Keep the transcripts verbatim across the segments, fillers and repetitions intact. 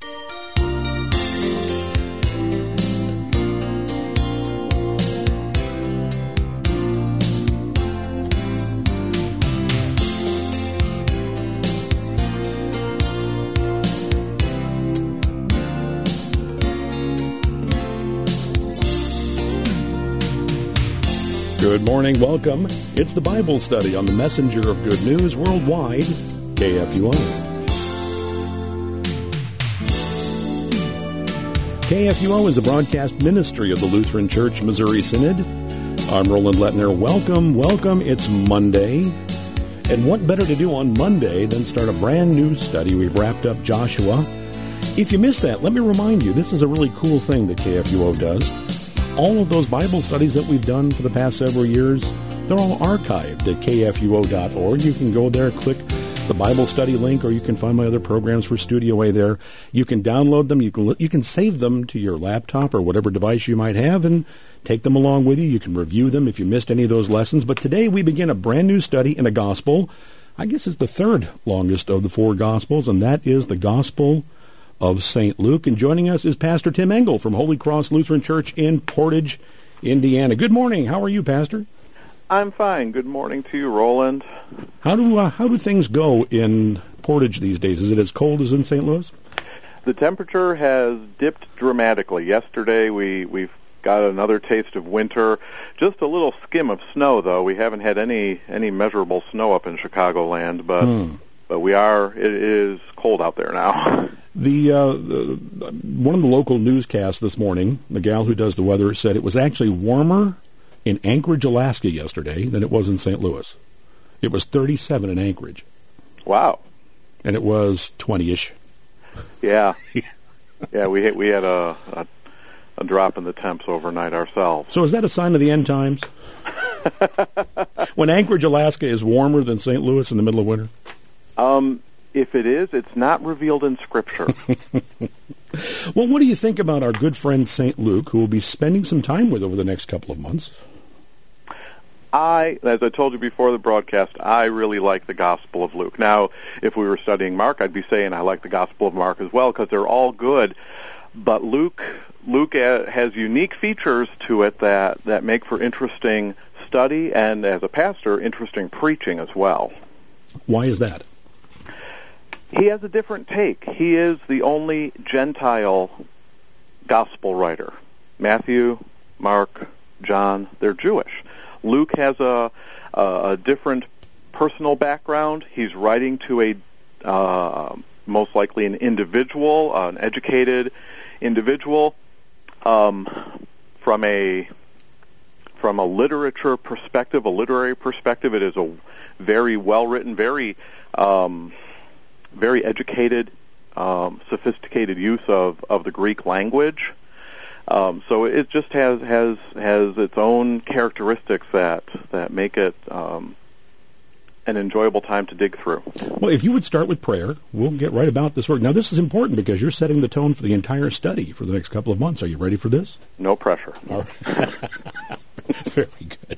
Good morning, welcome. It's the Bible study on the Messenger of Good News Worldwide, K F U O. K F U O is a broadcast ministry of the Lutheran Church Missouri Synod. I'm Roland Lettner. Welcome, welcome. It's Monday. And what better to do on Monday than start a brand new study? We've wrapped up Joshua. If you missed that, let me remind you, this is a really cool thing that K F U O does. All of those Bible studies that we've done for the past several years, they're all archived at K F U O dot org. You can go there, click the Bible study link, or you can find my other programs for Studio A there. You can download them. You can you can save them to your laptop or whatever device you might have and take them along with you. You can review them if you missed any of those lessons. But today we begin a brand new study in a gospel. I guess it's the third longest of the four gospels, and that is the Gospel of Saint Luke. And joining us is Pastor Tim Engel from Holy Cross Lutheran Church in Portage, Indiana. Good morning. How are you, Pastor? I'm fine. Good morning to you, Roland. How do uh, how do things go in Portage these days? Is it as cold as in Saint Louis? The temperature has dipped dramatically. Yesterday we we've got another taste of winter. Just a little skim of snow, though. We haven't had any any measurable snow up in Chicagoland, but hmm. but we are. It is cold out there now. The, uh, the one of the local newscasts this morning, the gal who does the weather, said it was actually warmer in Anchorage, Alaska yesterday than it was in Saint Louis. It was thirty-seven in Anchorage. Wow. And it was twenty-ish. Yeah. yeah, we we had a, a a drop in the temps overnight ourselves. So is that a sign of the end times? When Anchorage, Alaska is warmer than Saint Louis in the middle of winter? Um If it is, it's not revealed in Scripture. Well, what do you think about our good friend Saint Luke, who we'll be spending some time with over the next couple of months? I, as I told you before the broadcast, I really like the Gospel of Luke. Now, if we were studying Mark, I'd be saying I like the Gospel of Mark as well, because they're all good. But Luke, Luke has unique features to it that, that make for interesting study, and as a pastor, interesting preaching as well. Why is that? He has a different take. He is the only Gentile gospel writer. Matthew, Mark, John, they're Jewish. Luke has a, a, a different personal background. He's writing to a, uh, most likely an individual, uh, an educated individual, um, from a from a literature perspective, a literary perspective. It is a very well-written, very... Um, very educated, um, sophisticated use of, of the Greek language. Um, so it just has has has its own characteristics that that make it um, an enjoyable time to dig through. Well, if you would start with prayer, we'll get right about this work. Now, this is important because you're setting the tone for the entire study for the next couple of months. Are you ready for this? No pressure. All right. Very good.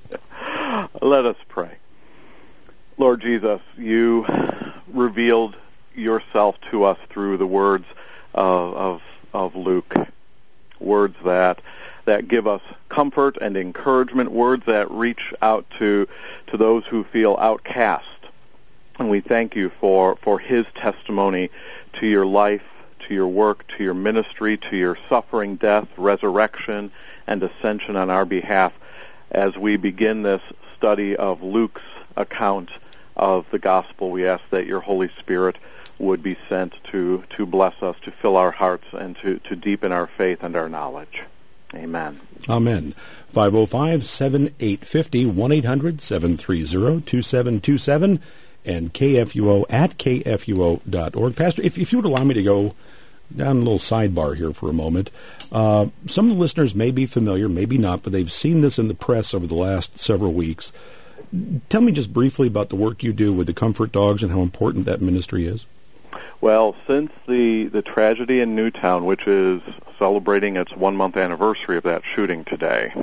Let us pray. Lord Jesus, you revealed yourself to us through the words of, of of Luke, words that that give us comfort and encouragement, words that reach out to to those who feel outcast. And we thank you for, for his testimony to your life, to your work, to your ministry, to your suffering, death, resurrection, and ascension on our behalf as we begin this study of Luke's account of the gospel. We ask that your Holy Spirit would be sent to, to bless us, to fill our hearts, and to, to deepen our faith and our knowledge. Amen. Amen. five oh five, seven eight five oh, one eight hundred, seven three zero, two seven two seven, and K F U O at K F U O dot org. Pastor, if, if you would allow me to go down a little sidebar here for a moment. Uh, some of the listeners may be familiar, maybe not, but they've seen this in the press over the last several weeks. Tell me just briefly about the work you do with the Comfort Dogs and how important that ministry is. Well, since the, the tragedy in Newtown, which is celebrating its one-month anniversary of that shooting today,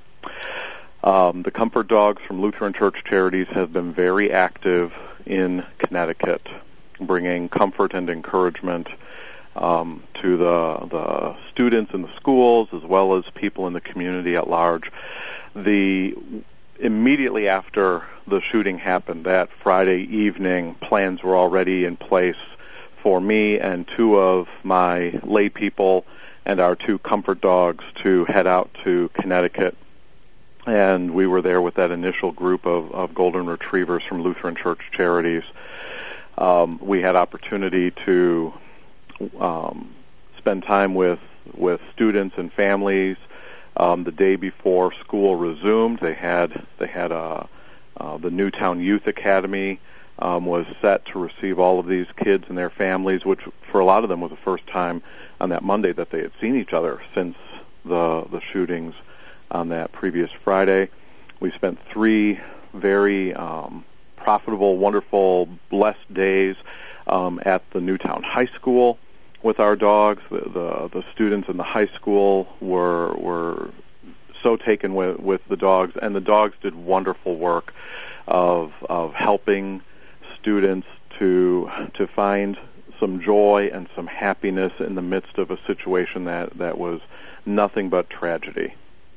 um, the Comfort Dogs from Lutheran Church Charities have been very active in Connecticut, bringing comfort and encouragement um, to the the students in the schools as well as people in the community at large. The immediately after the shooting happened that Friday evening, plans were already in place for me and two of my lay people and our two comfort dogs to head out to Connecticut. And we were there with that initial group of, of golden retrievers from Lutheran Church Charities. Um, we had opportunity to um, spend time with, with students and families. Um, the day before school resumed, they had they had a, uh, the Newtown Youth Academy um, was set to receive all of these kids and their families, which for a lot of them was the first time on that Monday that they had seen each other since the the shootings on that previous Friday. We spent three very um, profitable, wonderful, blessed days um, at the Newtown High School with our dogs. The, the the students in the high school were were so taken with with the dogs, and the dogs did wonderful work of of helping students to to find some joy and some happiness in the midst of a situation that, that was nothing but tragedy.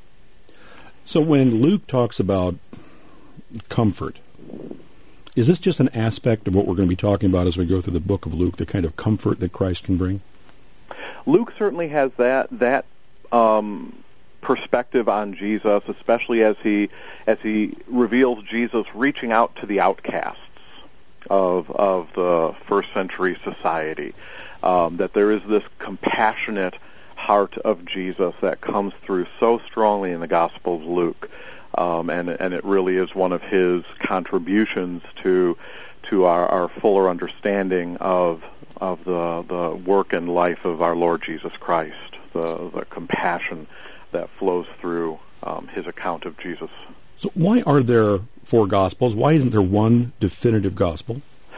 So when Luke talks about comfort, is this just an aspect of what we're going to be talking about as we go through the book of Luke, the kind of comfort that Christ can bring? Luke certainly has that that um, perspective on Jesus, especially as he as he reveals Jesus reaching out to the outcasts of of the first century society. Um, that there is this compassionate heart of Jesus that comes through so strongly in the Gospel of Luke. Um, and, and it really is one of his contributions to to our, our fuller understanding of of the the work and life of our Lord Jesus Christ, the, the compassion that flows through um, his account of Jesus. So why are there four Gospels? Why isn't there one definitive Gospel?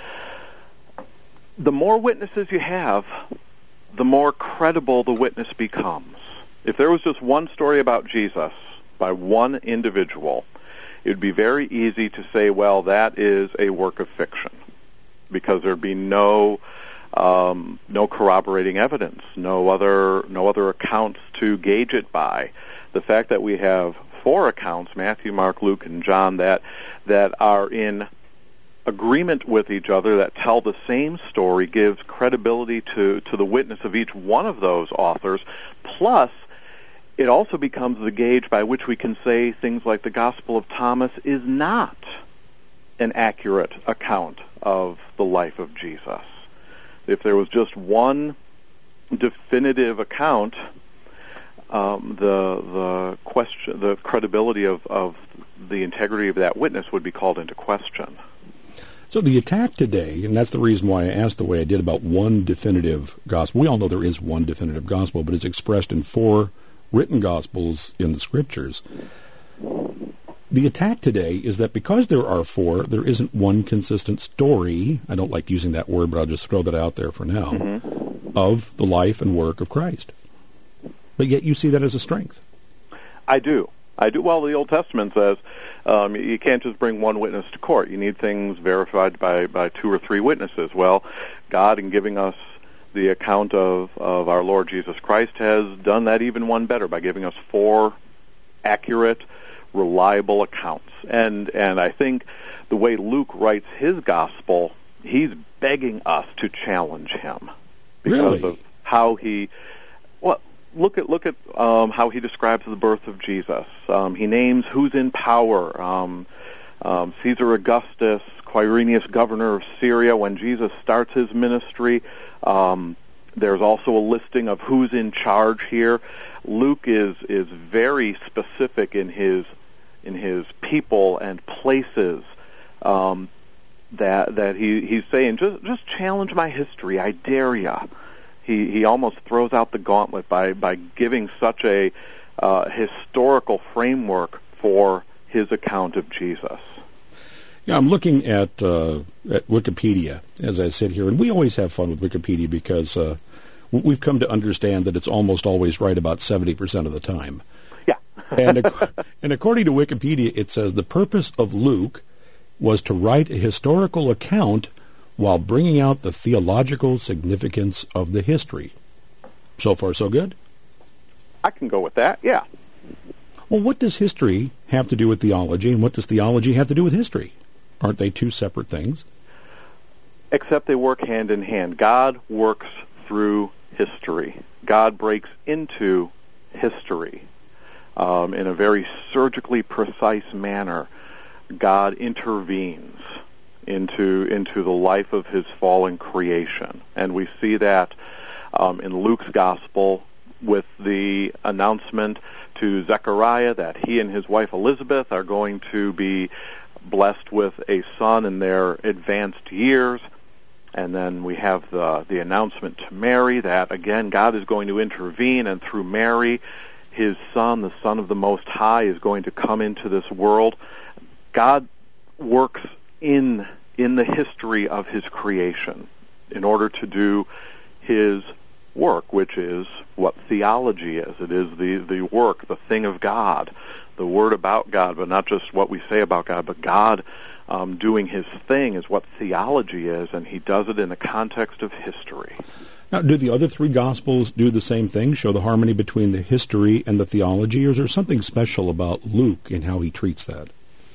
The more witnesses you have, the more credible the witness becomes. If there was just one story about Jesus by one individual, it would be very easy to say, well, that is a work of fiction, because there'd be no um, no corroborating evidence, no other no other accounts to gauge it by. The fact that we have four accounts, Matthew, Mark, Luke, and John, that that are in agreement with each other, that tell the same story, gives credibility to, to the witness of each one of those authors. Plus, it also becomes the gauge by which we can say things like the Gospel of Thomas is not an accurate account of the life of Jesus. If there was just one definitive account, um, the the question, the credibility of, of the integrity of that witness would be called into question. So the attack today, and that's the reason why I asked the way I did about one definitive gospel. We all know there is one definitive gospel, but it's expressed in four written gospels in the Scriptures. The attack today is that because there are four, there isn't one consistent story, I don't like using that word, but I'll just throw that out there for now, mm-hmm. of the life and work of Christ. But yet you see that as a strength. I do. I do. Well, the Old Testament says um, you can't just bring one witness to court. You need things verified by, by two or three witnesses. Well, God, in giving us the account of, of our Lord Jesus Christ, has done that even one better by giving us four accurate, reliable accounts. And and I think the way Luke writes his gospel, he's begging us to challenge him because really? of how he. Well, look at look at um, how he describes the birth of Jesus. Um, he names who's in power: um, um, Caesar Augustus, Quirinius, governor of Syria. When Jesus starts his ministry, um, there's also a listing of who's in charge here. Luke is is very specific in his in his people and places, um, that that he, he's saying, just just challenge my history, I dare ya. He he almost throws out the gauntlet by, by giving such a uh, historical framework for his account of Jesus. Yeah, I'm looking at uh, at Wikipedia as I sit here, and we always have fun with Wikipedia because uh, we've come to understand that it's almost always right about seventy percent of the time. Yeah. and, ac- and according to Wikipedia, it says the purpose of Luke was to write a historical account while bringing out the theological significance of the history. So far, so good? I can go with that, yeah. Well, what does history have to do with theology, and what does theology have to do with history? Aren't they two separate things? Except they work hand in hand. God works through history. God breaks into history um, in a very surgically precise manner. God intervenes into into the life of his fallen creation. And we see that um, in Luke's gospel with the announcement to Zechariah that he and his wife Elizabeth are going to be blessed with a son in their advanced years. And then we have the the announcement to Mary that, again, God is going to intervene, and through Mary, his son, the Son of the Most High, is going to come into this world. God works in in the history of his creation in order to do his work, which is what theology is. It is the, the work, the thing of God, the word about God, but not just what we say about God, but God um, doing his thing is what theology is, and he does it in the context of history. Now, do the other three Gospels do the same thing, show the harmony between the history and the theology, or is there something special about Luke in how he treats that?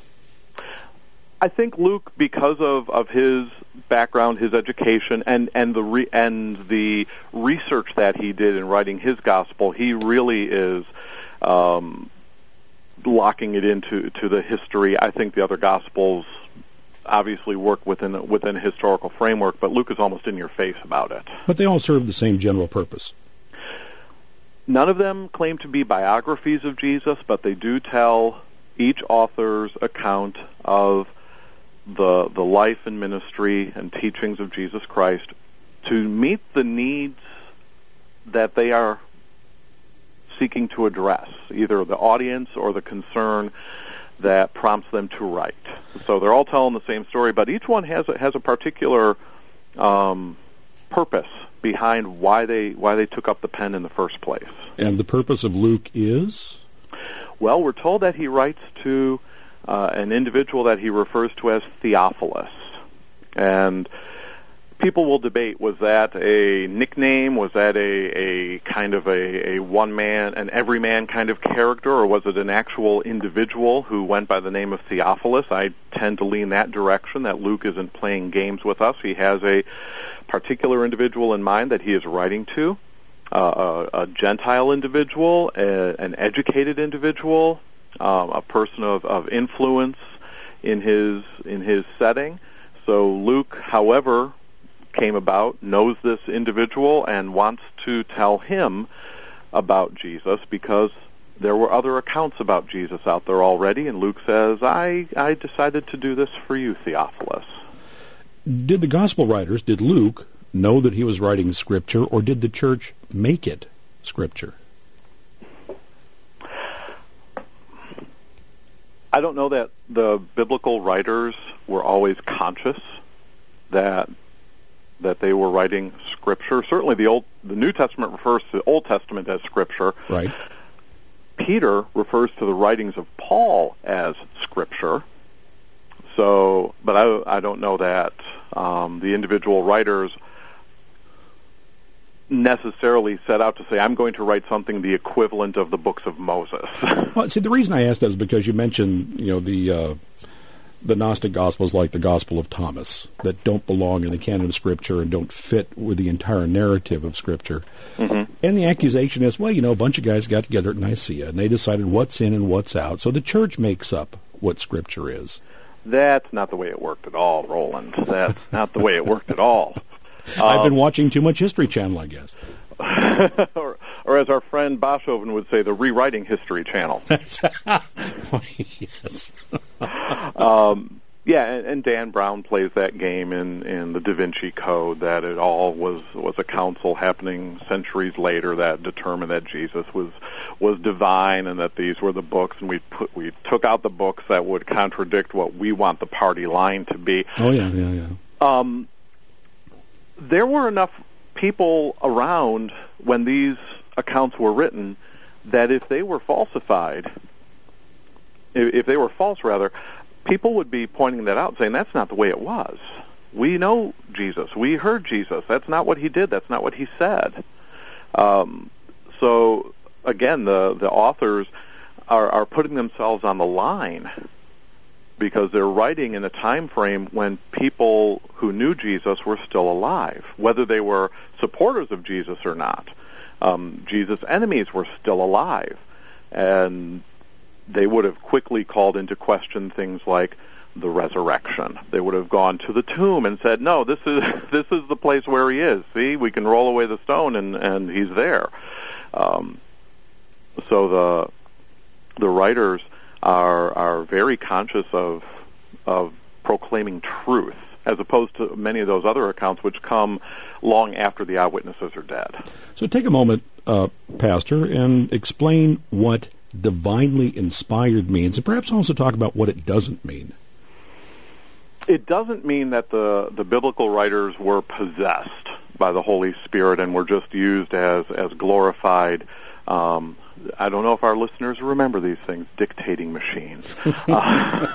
I think Luke, because of, of his background, his education, and and the re, and the research that he did in writing his gospel, he really is um, locking it into to the history. I think the other gospels obviously work within within a historical framework, but Luke is almost in your face about it. But they all serve the same general purpose. None of them claim to be biographies of Jesus, but they do tell each author's account of the the life and ministry and teachings of Jesus Christ to meet the needs that they are seeking to address, either the audience or the concern that prompts them to write. So they're all telling the same story, but each one has a, has a particular um, purpose behind why they why they took up the pen in the first place. And the purpose of Luke is? Well, we're told that he writes to Uh, an individual that he refers to as Theophilus. And people will debate, was that a nickname, was that a, a kind of a, a one-man, an everyman kind of character, or was it an actual individual who went by the name of Theophilus? I tend to lean that direction, that Luke isn't playing games with us. He has a particular individual in mind that he is writing to, uh, a, a Gentile individual, a, an educated individual, Um, a person of, of influence in his in his setting. So Luke, however, came about, knows this individual and wants to tell him about Jesus because there were other accounts about Jesus out there already, and Luke says, I, I decided to do this for you, Theophilus. Did the gospel writers, did Luke know that he was writing Scripture, or did the church make it Scripture? I don't know that the biblical writers were always conscious that that they were writing Scripture. Certainly, the old, the New Testament refers to the Old Testament as Scripture. Right. Peter refers to the writings of Paul as Scripture. So, but I, I don't know that um, the individual writers necessarily set out to say, I'm going to write something the equivalent of the books of Moses. Well, see, the reason I asked that is because you mentioned, you know, the uh, the Gnostic Gospels, like the Gospel of Thomas, that don't belong in the canon of Scripture and don't fit with the entire narrative of Scripture. Mm-hmm. And the accusation is, well, you know, a bunch of guys got together at Nicaea, and they decided what's in and what's out, so the church makes up what Scripture is. That's not the way it worked at all, Roland. That's not the way it worked at all. I've been watching too much History Channel, I guess. or, or as our friend Boshoven would say, the Rewriting History Channel. Yes. um, yeah, and, and Dan Brown plays that game in, in the Da Vinci Code, that it all was, was a council happening centuries later that determined that Jesus was was divine and that these were the books, and we put we took out the books that would contradict what we want the party line to be. Oh, yeah, yeah, yeah. Um, there were enough people around when these accounts were written that if they were falsified, if, if they were false, rather, people would be pointing that out, saying that's not the way it was. We know Jesus. We heard Jesus. That's not what he did. That's not what he said. Um, so, again, the, the authors are, are putting themselves on the line because they're writing in a time frame when people who knew Jesus were still alive, whether they were supporters of Jesus or not. Um, Jesus' enemies were still alive, and they would have quickly called into question things like the resurrection. They would have gone to the tomb and said, no, this is this is the place where he is. See, we can roll away the stone and, and he's there. Um, so the the writers are are very conscious of of proclaiming truth, as opposed to many of those other accounts which come long after the eyewitnesses are dead. So take a moment, uh, Pastor, and explain what divinely inspired means, and perhaps also talk about what it doesn't mean. It doesn't mean that the, the biblical writers were possessed by the Holy Spirit and were just used as, as glorified, um, I don't know if our listeners remember these things, dictating machines. uh,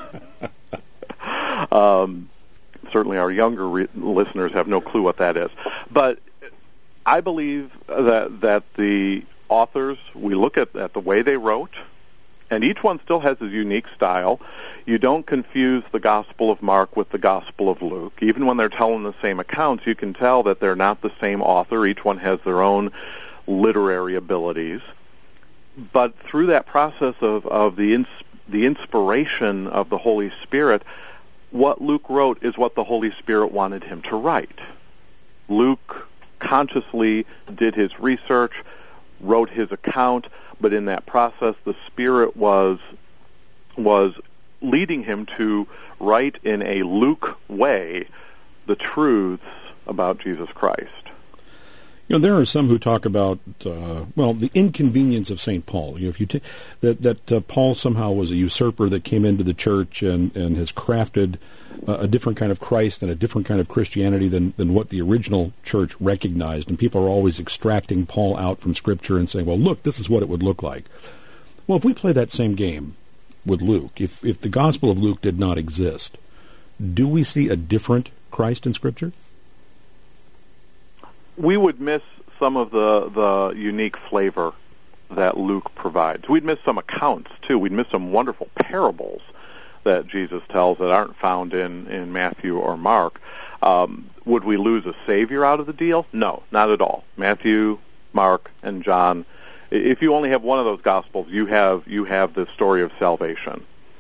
um, certainly our younger re- listeners have no clue what that is. But I believe that that the authors, we look at, at the way they wrote, and each one still has his unique style. You don't confuse the Gospel of Mark with the Gospel of Luke. Even when they're telling the same accounts, you can tell that they're not the same author. Each one has their own literary abilities. But through that process of, of the ins- the inspiration of the Holy Spirit, what Luke wrote is what the Holy Spirit wanted him to write. Luke consciously did his research, wrote his account, but in that process the Spirit was was leading him to write in a Luke way the truths about Jesus Christ. You know, there are some who talk about, uh, well, the inconvenience of Saint Paul. You know, if you t- that that uh, Paul somehow was a usurper that came into the church and, and has crafted uh, a different kind of Christ and a different kind of Christianity than, than what the original church recognized. And people are always extracting Paul out from Scripture and saying, well, look, this is what it would look like. Well, if we play that same game with Luke, if if the Gospel of Luke did not exist, do we see a different Christ in Scripture? We would miss some of the, the unique flavor that Luke provides. We'd miss some accounts, too. We'd miss some wonderful parables that Jesus tells that aren't found in, in Matthew or Mark. Um, would we lose a Savior out of the deal? No, not at all. Matthew, Mark, and John, if you only have one of those Gospels, you have you have the story of salvation.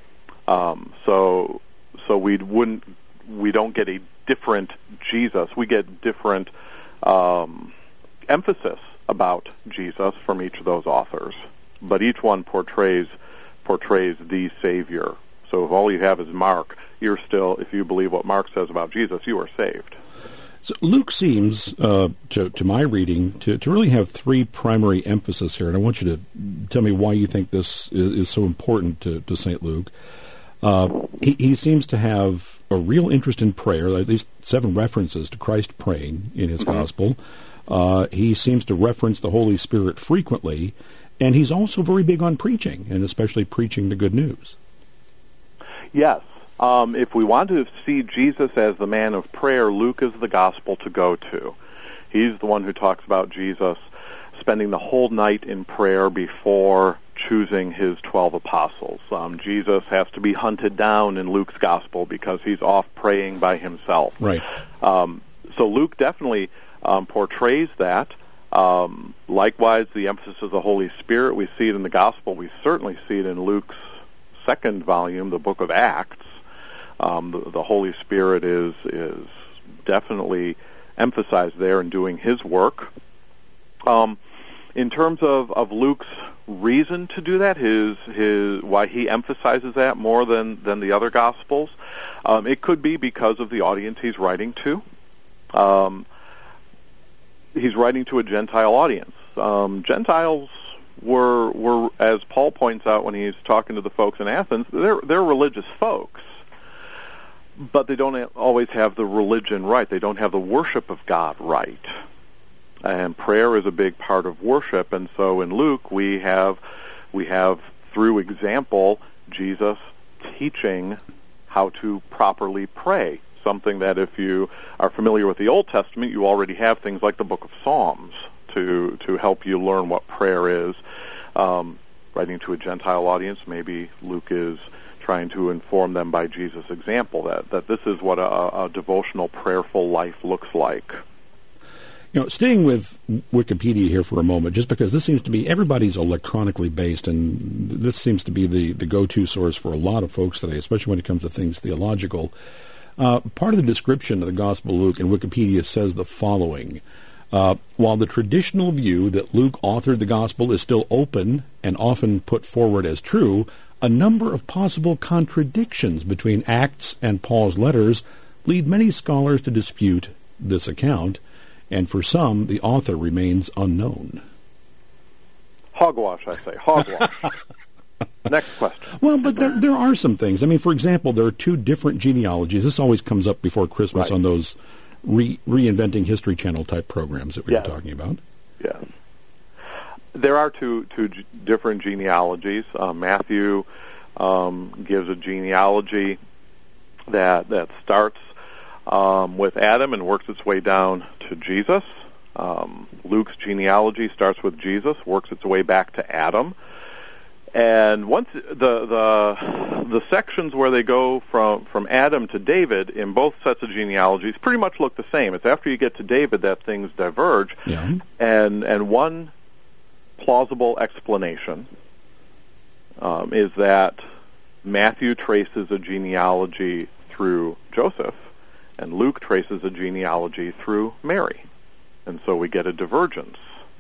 Um, so so we wouldn't we don't get a different Jesus. We get different Um, emphasis about Jesus from each of those authors, but each one portrays portrays the Savior. So if all you have is Mark, you're still, if you believe what Mark says about Jesus, you are saved. So Luke seems, uh, to, to my reading, to, to really have three primary emphasis here, and I want you to tell me why you think this is, is so important to, to Saint Luke. Uh, he, he seems to have a real interest in prayer, at least seven references to Christ praying in his mm-hmm. gospel. Uh, he seems to reference the Holy Spirit frequently, and he's also very big on preaching, and especially preaching the good news. Yes. Um, if we want to see Jesus as the man of prayer, Luke is the gospel to go to. He's the one who talks about Jesus spending the whole night in prayer before choosing his twelve apostles. Um, Jesus has to be hunted down in Luke's gospel because he's off praying by himself. Right. Um, so Luke definitely um, portrays that. Um, likewise, the emphasis of the Holy Spirit, we see it in the gospel. We certainly see it in Luke's second volume, the book of Acts. Um, the, the Holy Spirit is is definitely emphasized there in doing his work. Um, in terms of, of Luke's reason to do that, his his why he emphasizes that more than, than the other Gospels, um, it could be because of the audience he's writing to. Um, he's writing to a Gentile audience. Um, Gentiles were were, as Paul points out when he's talking to the folks in Athens, they're they're religious folks, but they don't always have the religion right. They don't have the worship of God right. And prayer is a big part of worship, and so in Luke we have we have through example Jesus teaching how to properly pray, something that if you are familiar with the Old Testament, you already have things like the Book of Psalms to to help you learn what prayer is. Um, writing to a Gentile audience, maybe Luke is trying to inform them by Jesus' example that, that this is what a, a devotional, prayerful life looks like. You know, staying with Wikipedia here for a moment, just because this seems to be, everybody's electronically based, and this seems to be the, the go-to source for a lot of folks today, especially when it comes to things theological. Uh, part of the description of the Gospel of Luke in Wikipedia says the following. Uh, while the traditional view that Luke authored the Gospel is still open and often put forward as true, a number of possible contradictions between Acts and Paul's letters lead many scholars to dispute this account, and for some, the author remains unknown. Hogwash, I say. Hogwash. Next question. Well, but there there are some things. I mean, for example, there are two different genealogies. This always comes up before Christmas right. on those re- Reinventing History Channel type programs that we yes. were talking about. Yes. There are two two g- different genealogies. Uh, Matthew um, gives a genealogy that that starts um, with Adam and works its way down to Jesus. Um, Luke's genealogy starts with Jesus, works its way back to Adam. And once the the the sections where they go from from Adam to David in both sets of genealogies pretty much look the same. It's after you get to David that things diverge. Yeah. And and one plausible explanation um, is that Matthew traces a genealogy through Joseph, and Luke traces a genealogy through Mary, and so we get a divergence.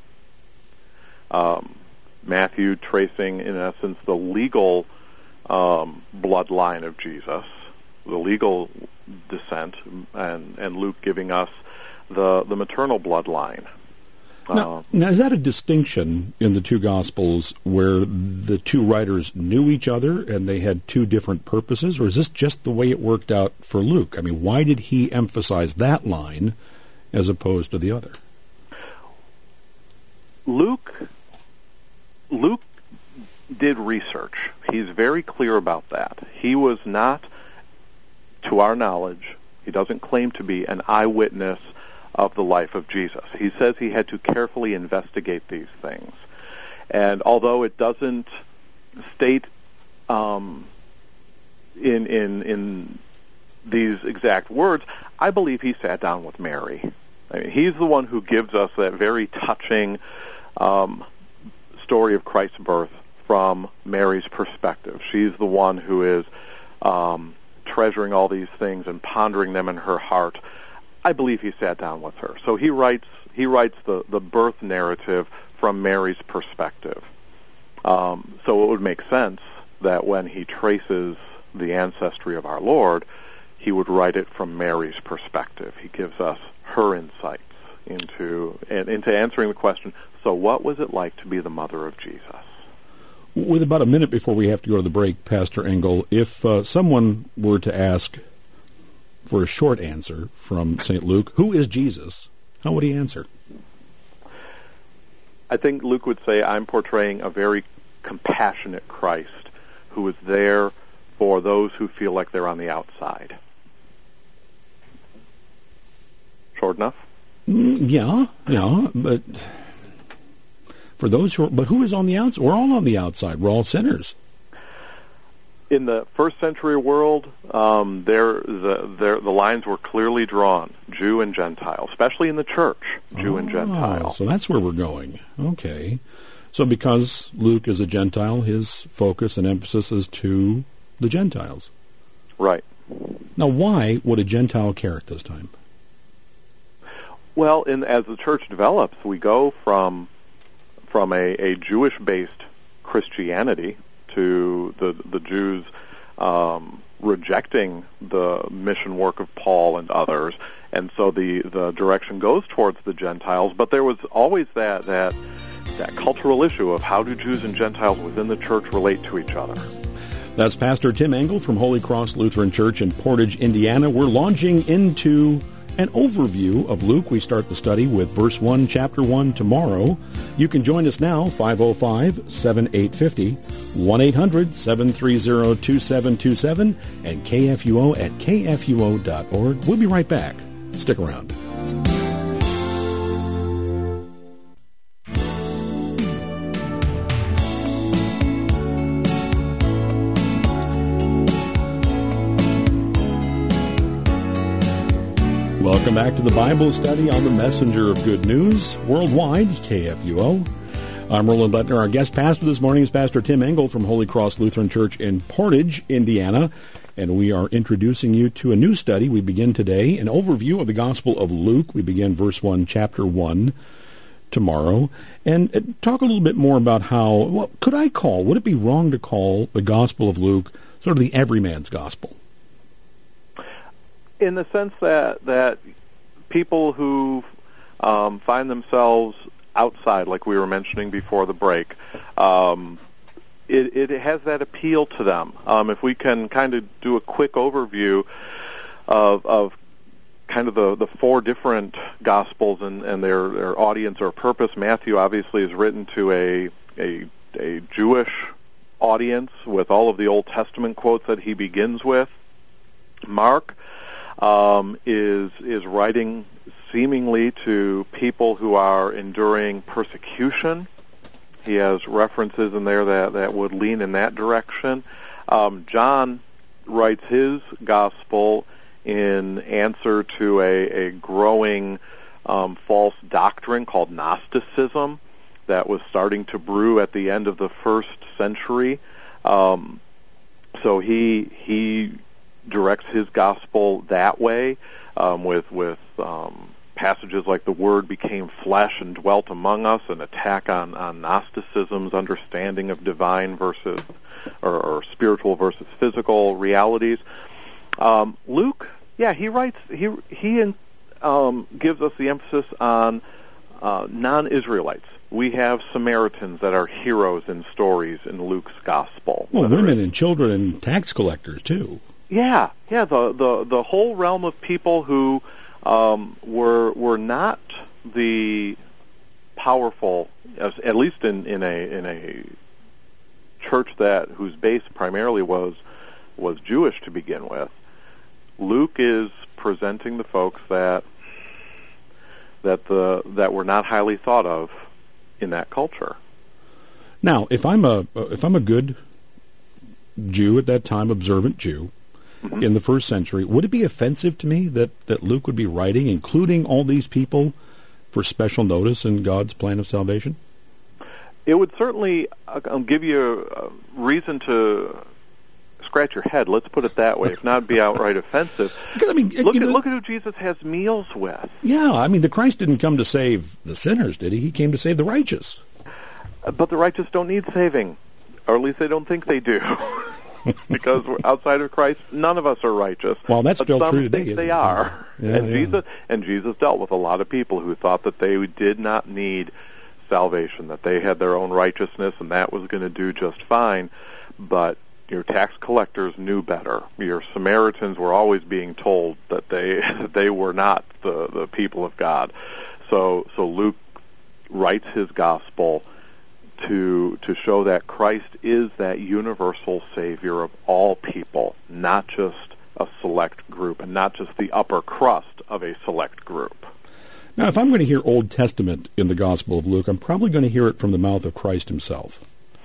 Um, Matthew tracing, in essence, the legal um, bloodline of Jesus, the legal descent, and, and Luke giving us the, the maternal bloodline. Now, uh, now, is that a distinction in the two Gospels where the two writers knew each other and they had two different purposes, or is this just the way it worked out for Luke? I mean, why did he emphasize that line as opposed to the other? Luke... Luke did research. He's very clear about that. He was not, to our knowledge, he doesn't claim to be an eyewitness of the life of Jesus. He says he had to carefully investigate these things. And although it doesn't state um, in, in, in these exact words, I believe he sat down with Mary. I mean, he's the one who gives us that very touching um story of Christ's birth from Mary's perspective. She's the one who is um, treasuring all these things and pondering them in her heart. I believe he sat down with her. So he writes he writes the, the birth narrative from Mary's perspective. Um, so it would make sense that when he traces the ancestry of our Lord, he would write it from Mary's perspective. He gives us her insights into and into answering the question, so what was it like to be the mother of Jesus? With about a minute before we have to go to the break, Pastor Engel, if uh, someone were to ask for a short answer from Saint Luke, who is Jesus, how would he answer? I think Luke would say, I'm portraying a very compassionate Christ who is there for those who feel like they're on the outside. Short enough? Mm, yeah, yeah, but for those who are, but who is on the outside? We're all on the outside. We're all sinners. In the first century world, um, there the there, the lines were clearly drawn, Jew and Gentile, especially in the church, Jew oh, and Gentile. So that's where we're going. Okay. So because Luke is a Gentile, his focus and emphasis is to the Gentiles. Right. Now, why would a Gentile care at this time? Well, in, as the church develops, we go from from a, a Jewish-based Christianity to the the Jews um, rejecting the mission work of Paul and others, and so the, the direction goes towards the Gentiles. But there was always that that that cultural issue of how do Jews and Gentiles within the church relate to each other. That's Pastor Tim Engel from Holy Cross Lutheran Church in Portage, Indiana. We're launching into an overview of Luke. We start the study with verse one, chapter one tomorrow. You can join us now, five oh five, seven eight five oh, one eight hundred, seven three zero, two seven two seven, and K F U O at K F U O dot org. We'll be right back. Stick around. Welcome back to the Bible study on the Messenger of Good News, worldwide, K F U O. I'm Roland Lettner. Our guest pastor this morning is Pastor Tim Engel from Holy Cross Lutheran Church in Portage, Indiana. And we are introducing you to a new study. We begin today, an overview of the Gospel of Luke. We begin verse one, chapter one tomorrow. And talk a little bit more about how, what could I call, would it be wrong to call the Gospel of Luke sort of the everyman's gospel? In the sense that that people who um, find themselves outside, like we were mentioning before the break, um, it, it has that appeal to them. Um, if we can kind of do a quick overview of, of kind of the, the four different Gospels and, and their, their audience or purpose. Matthew obviously is written to a, a, a Jewish audience with all of the Old Testament quotes that he begins with. Mark Um, is is writing seemingly to people who are enduring persecution. He has references in there that, that would lean in that direction. Um, John writes his gospel in answer to a, a growing um, false doctrine called Gnosticism that was starting to brew at the end of the first century. Um, so he he directs his gospel that way, um, with with um, passages like the Word became flesh and dwelt among us, an attack on, on Gnosticism's understanding of divine versus or, or spiritual versus physical realities. Um, Luke, yeah, he writes he he um, gives us the emphasis on uh, non-Israelites. We have Samaritans that are heroes in stories in Luke's gospel. Well, women and children and tax collectors too. Yeah, yeah, the, the, the whole realm of people who um, were were not the powerful, as, at least in, in a in a church that whose base primarily was was Jewish to begin with. Luke is presenting the folks that that the that were not highly thought of in that culture. Now, if I'm a if I'm a good Jew at that time, observant Jew, mm-hmm. in the first century, would it be offensive to me that, that Luke would be writing, including all these people, for special notice in God's plan of salvation? It would certainly uh, give you a reason to scratch your head. Let's put it that way. If not, be outright offensive. Because, I mean, look you at know, look at who Jesus has meals with. Yeah, I mean, the Christ didn't come to save the sinners, did he? He came to save the righteous. Uh, but the righteous don't need saving, or at least they don't think they do. Because outside of Christ, none of us are righteous. Well, that's but still some true today, think isn't they it? are. Yeah, and yeah. Jesus and Jesus dealt with a lot of people who thought that they did not need salvation, that they had their own righteousness, and that was going to do just fine. But your tax collectors knew better. Your Samaritans were always being told that they they were not the, the people of God. So so Luke writes his gospel to to show that Christ is that universal Savior of all people, not just a select group, and not just the upper crust of a select group. Now, if I'm going to hear Old Testament in the Gospel of Luke, I'm probably going to hear it from the mouth of Christ himself.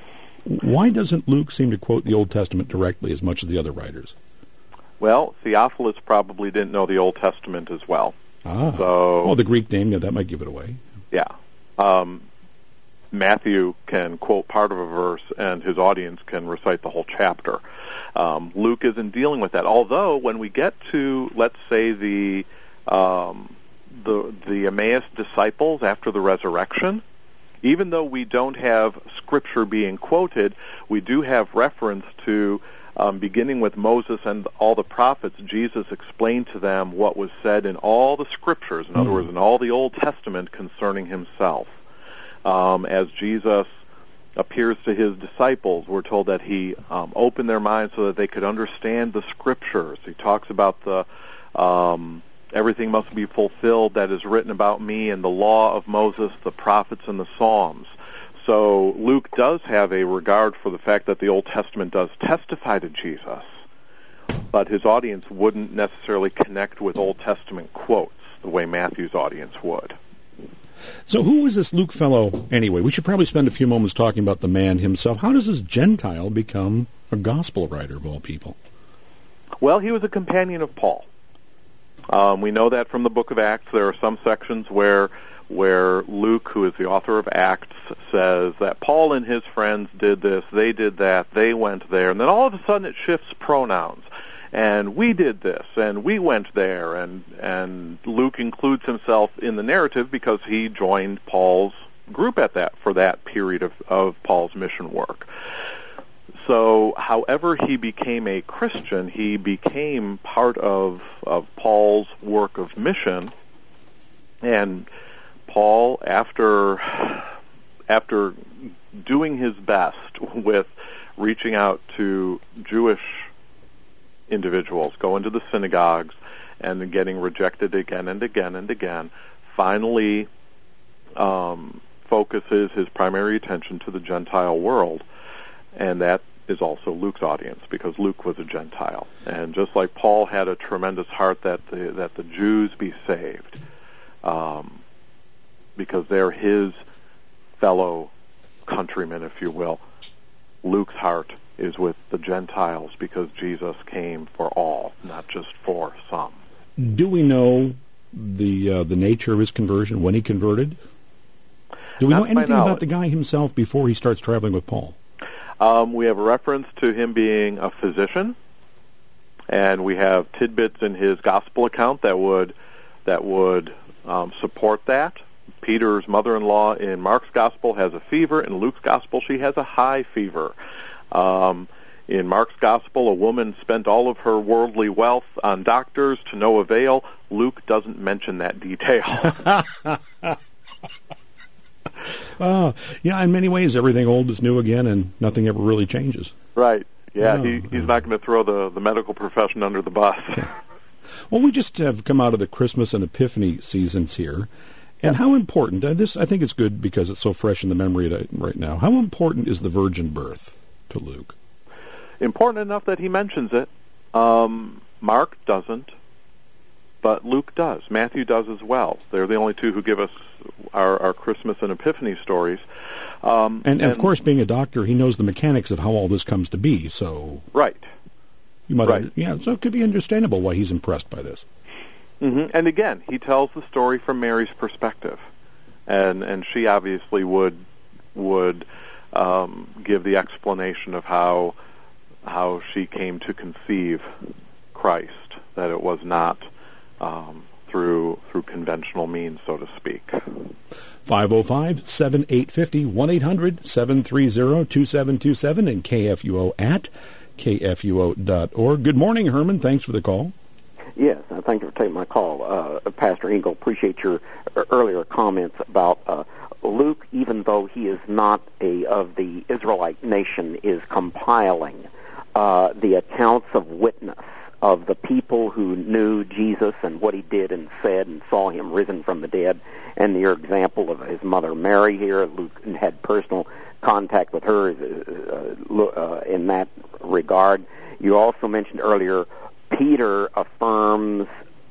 Why doesn't Luke seem to quote the Old Testament directly as much as the other writers? Well, Theophilus probably didn't know the Old Testament as well. Ah, so, well, the Greek name, yeah, that might give it away. Yeah. Um, Matthew can quote part of a verse, and his audience can recite the whole chapter. Um, Luke isn't dealing with that. Although, when we get to, let's say, the um, the the Emmaus disciples after the resurrection, even though we don't have Scripture being quoted, we do have reference to, um, beginning with Moses and all the prophets, Jesus explained to them what was said in all the Scriptures, in mm. other words, in all the Old Testament concerning himself. Um, as Jesus appears to his disciples, we're told that he um, opened their minds so that they could understand the Scriptures. He talks about the um, everything must be fulfilled that is written about me in the law of Moses, the prophets, and the Psalms. So Luke does have a regard for the fact that the Old Testament does testify to Jesus, but his audience wouldn't necessarily connect with Old Testament quotes the way Matthew's audience would. So who is this Luke fellow anyway? We should probably spend a few moments talking about the man himself. How does this Gentile become a gospel writer of all people? Well, he was a companion of Paul. Um, we know that from the book of Acts. There are some sections where where Luke, who is the author of Acts, says that Paul and his friends did this, they did that, they went there, and then all of a sudden it shifts pronouns. And we did this, and we went there, and and Luke includes himself in the narrative because he joined Paul's group at that for that period of, of Paul's mission work. So, however he became a Christian, he became part of of Paul's work of mission, and Paul, after after doing his best with reaching out to Jewish individuals, going to the synagogues and then getting rejected again and again and again, finally um, focuses his primary attention to the Gentile world, and that is also Luke's audience, because Luke was a Gentile. And just like Paul had a tremendous heart that the, that the Jews be saved, um, because they're his fellow countrymen, if you will, Luke's heart is with the Gentiles because Jesus came for all, not just for some. Do we know the uh, the nature of his conversion, when he converted? Do we Not know anything knowledge. about the guy himself before he starts traveling with Paul? Um, we have a reference to him being a physician, and we have tidbits in his gospel account that would that would um, support that. Peter's mother-in-law in Mark's gospel has a fever. In Luke's gospel, she has a high fever. Um, in Mark's gospel, a woman spent all of her worldly wealth on doctors to no avail. Luke doesn't mention that detail. Uh, yeah, in many ways, everything old is new again, and nothing ever really changes. Right. Yeah, Oh, he, he's not going to throw the, the medical profession under the bus. Well, we just have come out of the Christmas and Epiphany seasons here, and how important, and this I think it's good because it's so fresh in the memory right now, how important is the virgin birth to Luke? Important enough that he mentions it. Um, Mark doesn't, but Luke does. Matthew does as well. They're the only two who give us our, our Christmas and Epiphany stories. Um, and, and, and of course, being a doctor, he knows the mechanics of how all this comes to be, so... Right. You might right. Have, yeah, so it could be understandable why he's impressed by this. Mm-hmm. And again, he tells the story from Mary's perspective, and and she obviously would would um, give the explanation of how how she came to conceive Christ, that it was not um, through through conventional means, so to speak. five oh five, seven eight five oh, one eight hundred, seven three zero, two seven two seven, and K F U O at K F U O dot org. Good morning, Herman. Thanks for the call. Yes, uh, thank you for taking my call. Uh, Pastor Engel, appreciate your earlier comments about uh, Luke, even though he is not a of the Israelite nation, is compiling uh, the accounts of witness of the people who knew Jesus and what he did and said and saw him risen from the dead, and your example of his mother Mary here. Luke had personal contact with her uh, uh, in that regard. You also mentioned earlier Peter affirms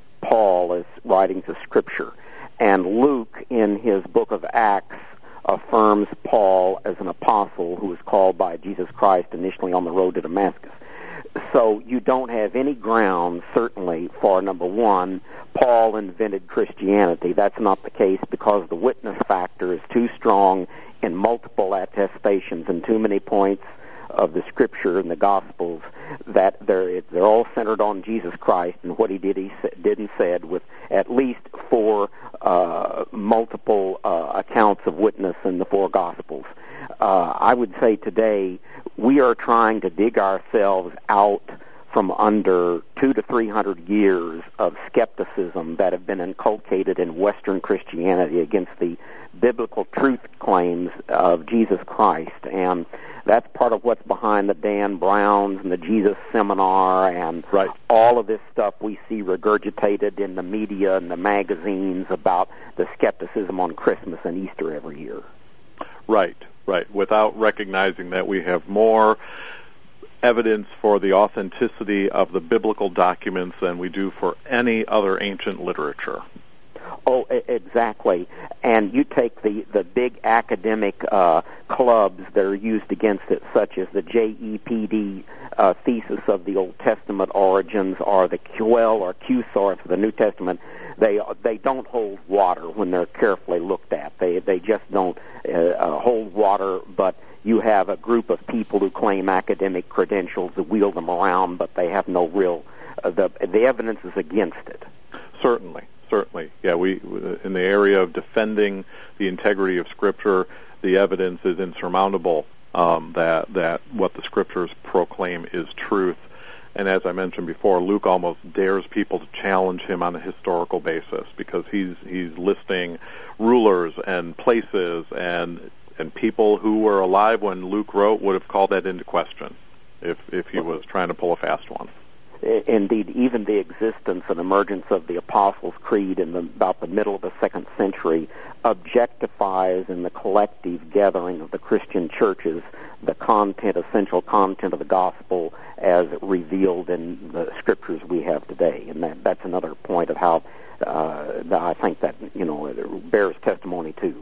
Paul as writing to Scripture, and Luke, in his book of Acts, affirms Paul as an apostle who was called by Jesus Christ initially on the road to Damascus. So you don't have any ground, certainly, for, number one, Paul invented Christianity. That's not the case because the witness factor is too strong in multiple attestations and too many points of the Scripture and the Gospels that they're they're all centered on Jesus Christ and what he did he did and said, with at least four uh, multiple uh, accounts of witness in the four Gospels. Uh, I would say today we are trying to dig ourselves out from under two to three hundred years of skepticism that have been inculcated in Western Christianity against the biblical truth claims of Jesus Christ, and that's part of what's behind the Dan Browns and the Jesus Seminar and right. all of this stuff we see regurgitated in the media and the magazines about the skepticism on Christmas and Easter every year. Right, right, without recognizing that we have more evidence for the authenticity of the biblical documents than we do for any other ancient literature. Oh, exactly. And you take the, the big academic uh, clubs that are used against it, such as the J E P D uh, thesis of the Old Testament origins or the Q L or Q S A R for the New Testament. They they don't hold water when they're carefully looked at. They they just don't uh, uh, hold water. But you have a group of people who claim academic credentials who wield them around, but they have no real. Uh, the the evidence is against it. Certainly, certainly, yeah. We in the area of defending the integrity of Scripture, the evidence is insurmountable um, that that what the Scriptures proclaim is truth. And as I mentioned before, Luke almost dares people to challenge him on a historical basis because he's he's listing rulers and places and and people who were alive when Luke wrote would have called that into question if if he was trying to pull a fast one. Indeed, even the existence and emergence of the Apostles' Creed in the, about the middle of the second century objectifies in the collective gathering of the Christian churches the content, essential content of the gospel as revealed in the scriptures we have today. And that, that's another point of how uh, that I think that, you know, it bears testimony too.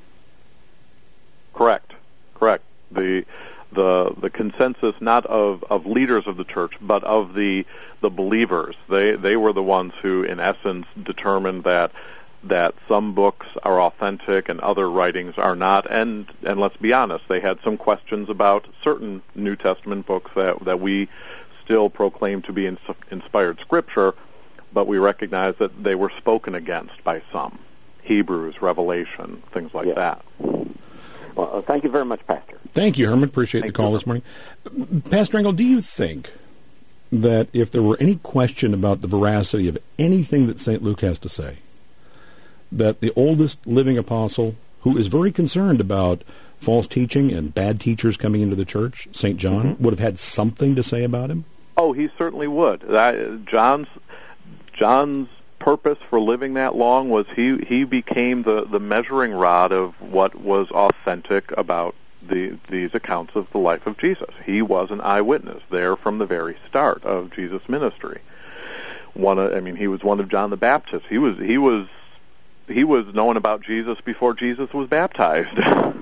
Correct. Correct. The the the consensus not of, of leaders of the church, but of the the believers. They they were the ones who, in essence, determined that that some books are authentic and other writings are not. And and let's be honest, they had some questions about certain New Testament books that that we still proclaim to be ins- inspired Scripture, but we recognize that they were spoken against by some. Hebrews, Revelation, things like yeah. that. Well, uh, thank you very much, Pastor. Thank you, Herman. Appreciate Thank the call you. this morning. Pastor Engel, do you think that if there were any question about the veracity of anything that Saint Luke has to say, that the oldest living apostle, who is very concerned about false teaching and bad teachers coming into the church, Saint John, mm-hmm. would have had something to say about him? Oh, he certainly would. That, John's John's purpose for living that long was he, he became the, the measuring rod of what was authentic about the, these accounts of the life of Jesus. He was an eyewitness there from the very start of Jesus' ministry. One, of, I mean, he was one of John the Baptist. He was he was he was known about Jesus before Jesus was baptized.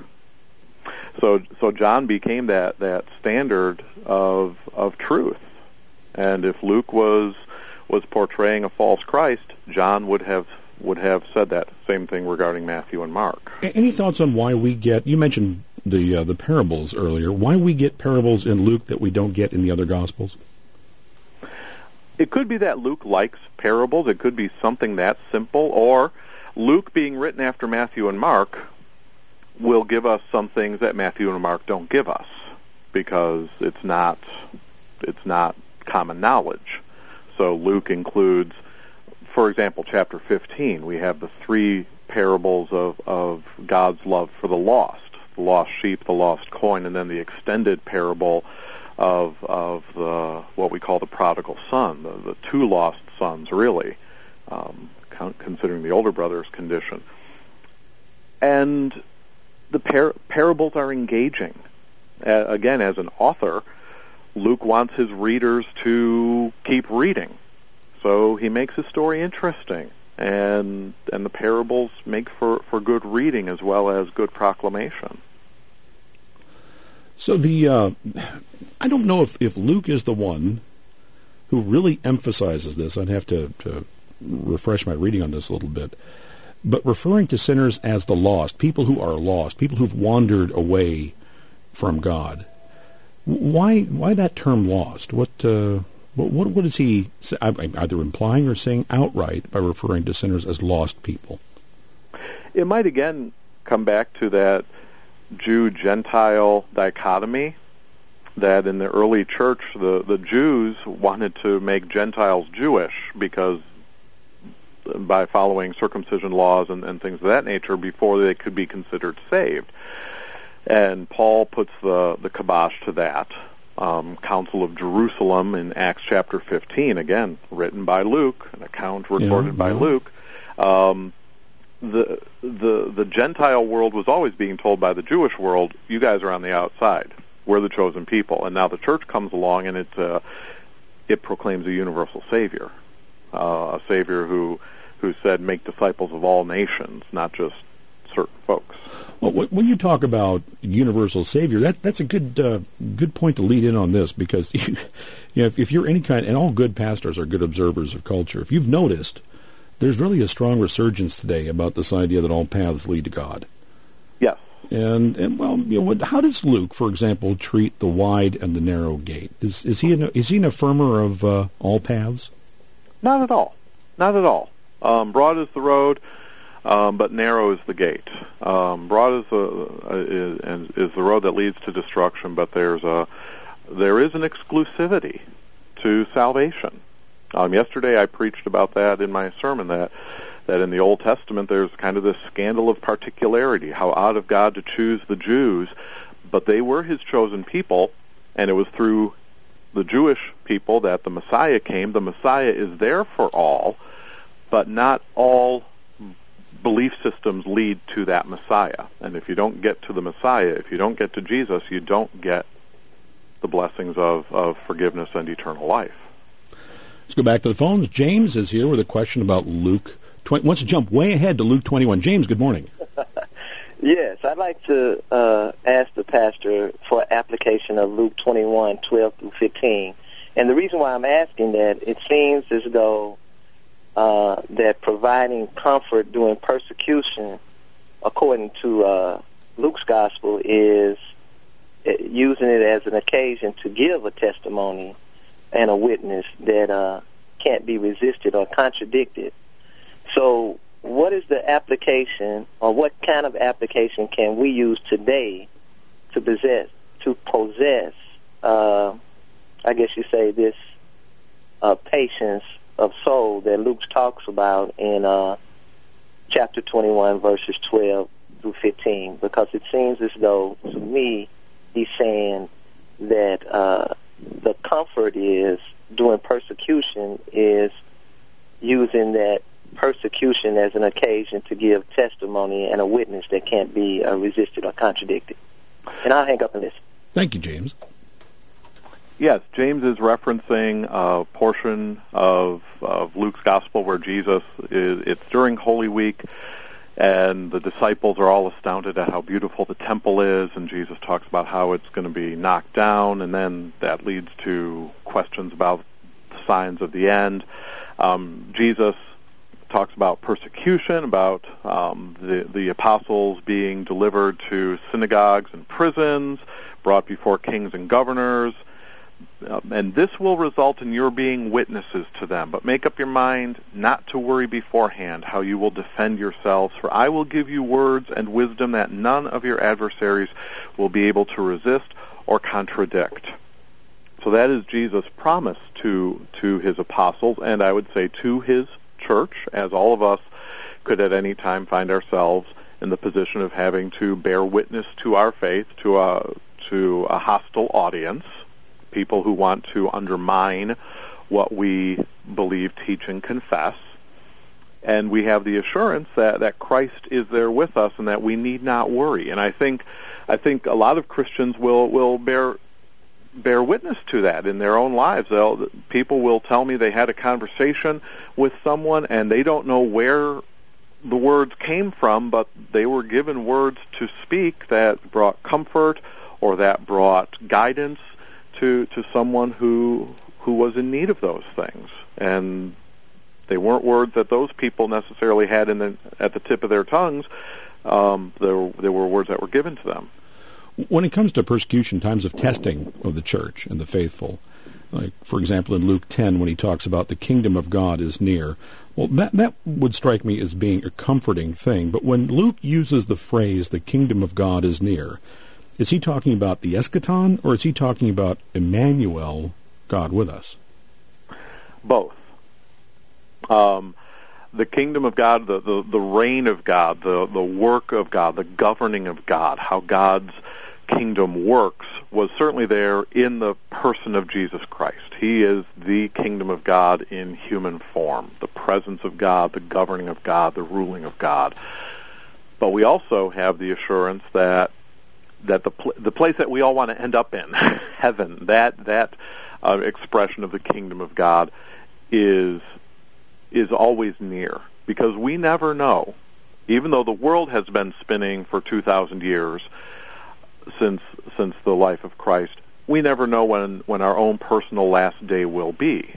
so so John became that, that standard of of truth. And if Luke was was portraying a false Christ, John would have would have said that same thing regarding Matthew and Mark. Any thoughts on why we get, you mentioned the uh, the parables earlier, why we get parables in Luke that we don't get in the other Gospels? It could be that Luke likes parables. It could be something that simple. Or Luke, being written after Matthew and Mark, will give us some things that Matthew and Mark don't give us because it's not it's not common knowledge. So Luke includes, for example, chapter fifteen, we have the three parables of, of God's love for the lost, the lost sheep, the lost coin, and then the extended parable of of the what we call the prodigal son, the, the two lost sons, really, um, considering the older brother's condition. And the par- parables are engaging. Uh, again, as an author, Luke wants his readers to keep reading, so he makes his story interesting, and and the parables make for, for good reading as well as good proclamation. So the uh, I don't know if, if Luke is the one who really emphasizes this. I'd have to, to refresh my reading on this a little bit. But referring to sinners as the lost, people who are lost, people who've wandered away from God. Why why that term lost? What uh, what what is he either implying or saying outright by referring to sinners as lost people? It might again come back to that Jew-Gentile dichotomy, that in the early church the, the Jews wanted to make Gentiles Jewish because by following circumcision laws and, and things of that nature before they could be considered saved. And Paul puts the, the kibosh to that. Um, Council of Jerusalem in Acts chapter fifteen, again, written by Luke, an account recorded yeah, by yeah. Luke. Um, the the the Gentile world was always being told by the Jewish world, you guys are on the outside. We're the chosen people. And now the church comes along and it, uh, it proclaims a universal Savior, uh, a Savior who, who said, make disciples of all nations, not just certain folks. Well, when you talk about universal Savior, that that's a good uh, good point to lead in on this, because you, you know, if, if you're any kind, and all good pastors are good observers of culture, if you've noticed, there's really a strong resurgence today about this idea that all paths lead to God. Yes. And, and well, you know, how does Luke, for example, treat the wide and the narrow gate? Is is he an, is he an affirmer of uh, all paths? Not at all. Not at all. Um, broad is the road. Um, but narrow is the gate. Um, broad is, a, is, is the road that leads to destruction, but there's a there is an exclusivity to salvation. Um, yesterday I preached about that in my sermon, that that in the Old Testament there's kind of this scandal of particularity, how out of God to choose the Jews, but they were His chosen people, and it was through the Jewish people that the Messiah came. The Messiah is there for all, but not all belief systems lead to that Messiah. And if you don't get to the Messiah, if you don't get to Jesus, you don't get the blessings of, of forgiveness and eternal life. Let's go back to the phones. James is here with a question about Luke twenty. Wants to jump way ahead to Luke twenty-one. James, good morning. Yes, I'd like to uh, ask the pastor for application of Luke twenty-one, twelve through fifteen. And the reason why I'm asking that, it seems as though Uh, that providing comfort during persecution, according to uh, Luke's gospel, is uh, using it as an occasion to give a testimony and a witness that uh, can't be resisted or contradicted. So what is the application, or what kind of application can we use today to possess, to possess uh, I guess you say, this uh, patience of soul that Luke talks about in uh, chapter twenty-one, verses twelve through fifteen, because it seems as though, to me, he's saying that uh, the comfort is, during persecution, is using that persecution as an occasion to give testimony and a witness that can't be uh, resisted or contradicted. And I'll hang up on this. Thank you, James. Yes, James is referencing a portion of, of Luke's gospel where Jesus is, it's during Holy Week, and the disciples are all astounded at how beautiful the temple is, and Jesus talks about how it's going to be knocked down, and then that leads to questions about the signs of the end. Um, Jesus talks about persecution, about um, the, the apostles being delivered to synagogues and prisons, brought before kings and governors, Um, and this will result in your being witnesses to them. But make up your mind not to worry beforehand how you will defend yourselves, for I will give you words and wisdom that none of your adversaries will be able to resist or contradict. So that is Jesus' promise to, to his apostles, and I would say to his church, as all of us could at any time find ourselves in the position of having to bear witness to our faith to a, to a hostile audience, people who want to undermine what we believe, teach, and confess. And we have the assurance that, that Christ is there with us and that we need not worry. And I think I think a lot of Christians will, will bear bear witness to that in their own lives. They'll, people will tell me they had a conversation with someone and they don't know where the words came from, but they were given words to speak that brought comfort or that brought guidance to to someone who who was in need of those things. And they weren't words that those people necessarily had in the, at the tip of their tongues. Um, there, there were words that were given to them. When it comes to persecution, times of testing of the church and the faithful, like, for example, in Luke ten, when he talks about the kingdom of God is near, well, that, that would strike me as being a comforting thing. But when Luke uses the phrase, the kingdom of God is near, is he talking about the eschaton, or is he talking about Emmanuel, God with us? Both. Um, the kingdom of God, the, the, the reign of God, the, the work of God, the governing of God, how God's kingdom works was certainly there in the person of Jesus Christ. He is the kingdom of God in human form, the presence of God, the governing of God, the ruling of God. But we also have the assurance that that the pl- the place that we all want to end up in, heaven, that that uh, expression of the kingdom of God is is always near, because we never know. Even though the world has been spinning for two thousand years since since the life of Christ, we never know when, when our own personal last day will be.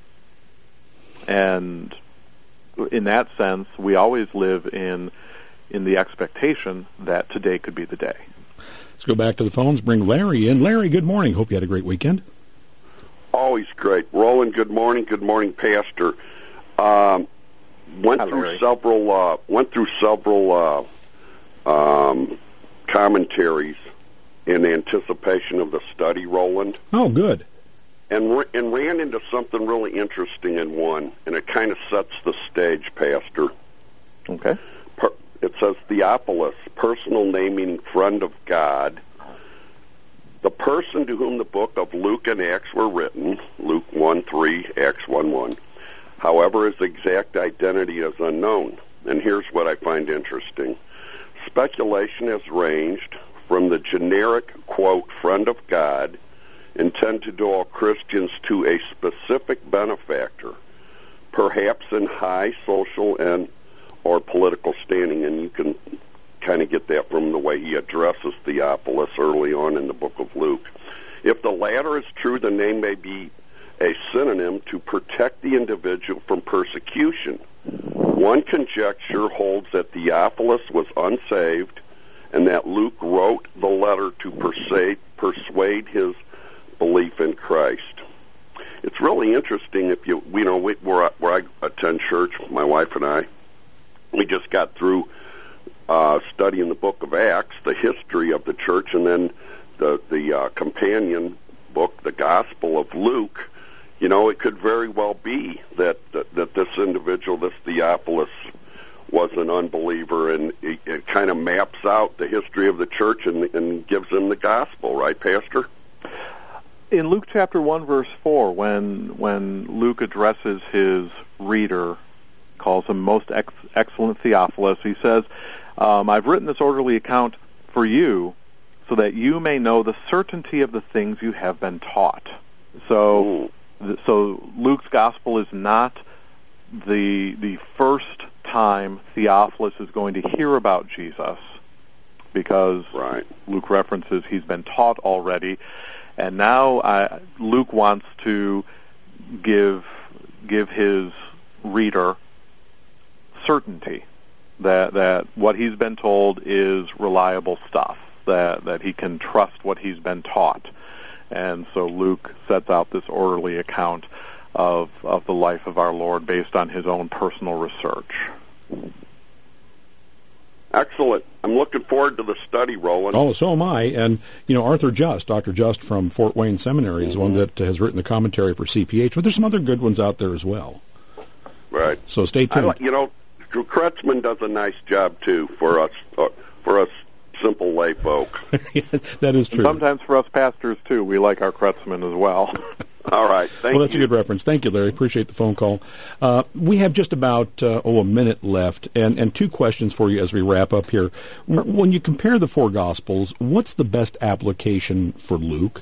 And in that sense, we always live in in the expectation that today could be the day. Let's go back to the phones, bring Larry in. Larry, good morning. Hope you had a great weekend. Always great. Roland, good morning. Good morning, Pastor. Um, went Hi, through Larry. several uh, went through several uh, um, commentaries in anticipation of the study, Roland, Oh, good. and and ran into something really interesting in one, and it kind of sets the stage, Pastor. Okay. Per, it says Theophilus, personal name meaning friend of God, the person to whom the book of Luke and Acts were written, Luke one three, Acts one one. However, his exact identity is unknown. And here's what I find interesting. Speculation has ranged from the generic, quote, friend of God, intended to all Christians, to a specific benefactor, perhaps in high social and or political standing. And you can kind of get that from the way he addresses Theophilus early on in the book of Luke. If the latter is true, the name may be a synonym to protect the individual from persecution. One conjecture holds that Theophilus was unsaved and that Luke wrote the letter to persuade, persuade his belief in Christ. It's really interesting if you, you know, we, where, I, where I attend church, my wife and I, we just got through uh, studying the book of Acts, the history of the church, and then the, the uh, companion book, the Gospel of Luke. You know, it could very well be that that, that this individual, this Theophilus, was an unbeliever, and it, it kind of maps out the history of the church and, and gives them the gospel, right, Pastor? In Luke chapter one, verse four, when when Luke addresses his reader, calls him most ex- excellent Theophilus, he says, um, I've written this orderly account for you so that you may know the certainty of the things you have been taught. So... So Luke's gospel is not the the first time Theophilus is going to hear about Jesus, because right. Luke references he's been taught already, and now uh, Luke wants to give give his reader certainty that that what he's been told is reliable stuff, that that he can trust what he's been taught. And so Luke sets out this orderly account of of the life of our Lord based on his own personal research. Excellent. I'm looking forward to the study, Roland. Oh, so am I. And, you know, Arthur Just, Doctor Just from Fort Wayne Seminary, is mm-hmm. one that has written the commentary for C P H, but there's some other good ones out there as well. Right. So stay tuned. I, you know, Kretzmann does a nice job, too, for us, uh, for us simple lay folk. Yeah, that is true. Sometimes for us pastors, too, we like our Kretzmann as well. All right. Thank well, that's you. a good reference. Thank you, Larry. Appreciate the phone call. Uh, we have just about, uh, oh, a minute left, and, and two questions for you as we wrap up here. When you compare the four Gospels, what's the best application for Luke?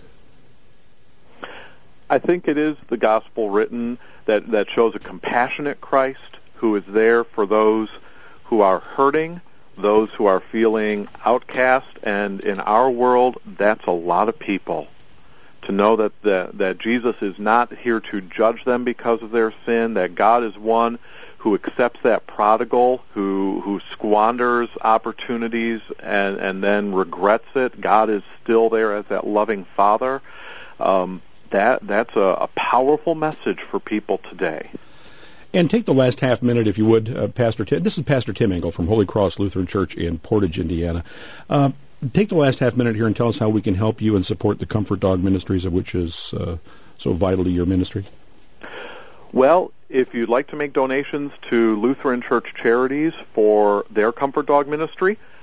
I think it is the Gospel written that, that shows a compassionate Christ who is there for those who are hurting, those who are feeling outcast, and in our world, that's a lot of people. To know that the, that Jesus is not here to judge them because of their sin, that God is one who accepts that prodigal, who who squanders opportunities and, and then regrets it. God is still there as that loving Father. Um, that that's a, a powerful message for people today. And take the last half minute, if you would, uh, Pastor Tim. This is Pastor Tim Engel from Holy Cross Lutheran Church in Portage, Indiana. Uh, take the last half minute here and tell us how we can help you and support the Comfort Dog Ministries, of which is uh, so vital to your ministry. Well, if you'd like to make donations to Lutheran Church Charities for their Comfort Dog Ministry,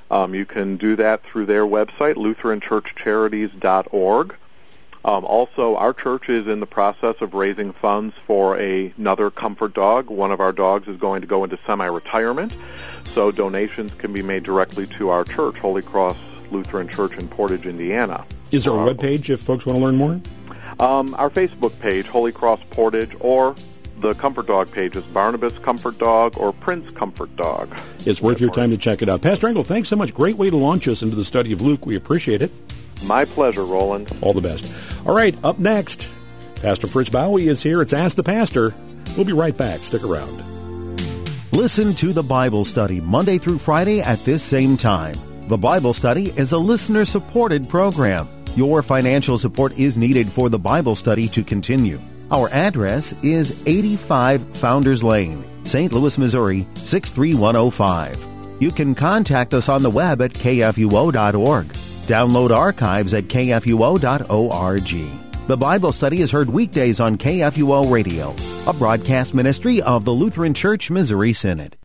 Um, you can do that through their website, Lutheran Church Charities dot org. Um, also, our church is in the process of raising funds for a, another comfort dog. One of our dogs is going to go into semi-retirement, so donations can be made directly to our church, Holy Cross Lutheran Church in Portage, Indiana. Is there a uh, web page if folks want to learn more? Um, our Facebook page, Holy Cross Portage, or the Comfort Dog page is Barnabas Comfort Dog or Prince Comfort Dog. It's worth your time to check it out. Pastor Engel, thanks so much. Great way to launch us into the study of Luke. We appreciate it. My pleasure, Roland. All the best. All right, up next, Pastor Fritz Bowie is here. It's Ask the Pastor. We'll be right back. Stick around. Listen to the Bible Study Monday through Friday at this same time. The Bible Study is a listener-supported program. Your financial support is needed for the Bible study to continue. Our address is eighty-five Founders Lane, Saint Louis, Missouri, six three one oh five. You can contact us on the web at k f u o dot org. Download archives at k f u o dot org. The Bible Study is heard weekdays on K F U O Radio, a broadcast ministry of the Lutheran Church Missouri Synod.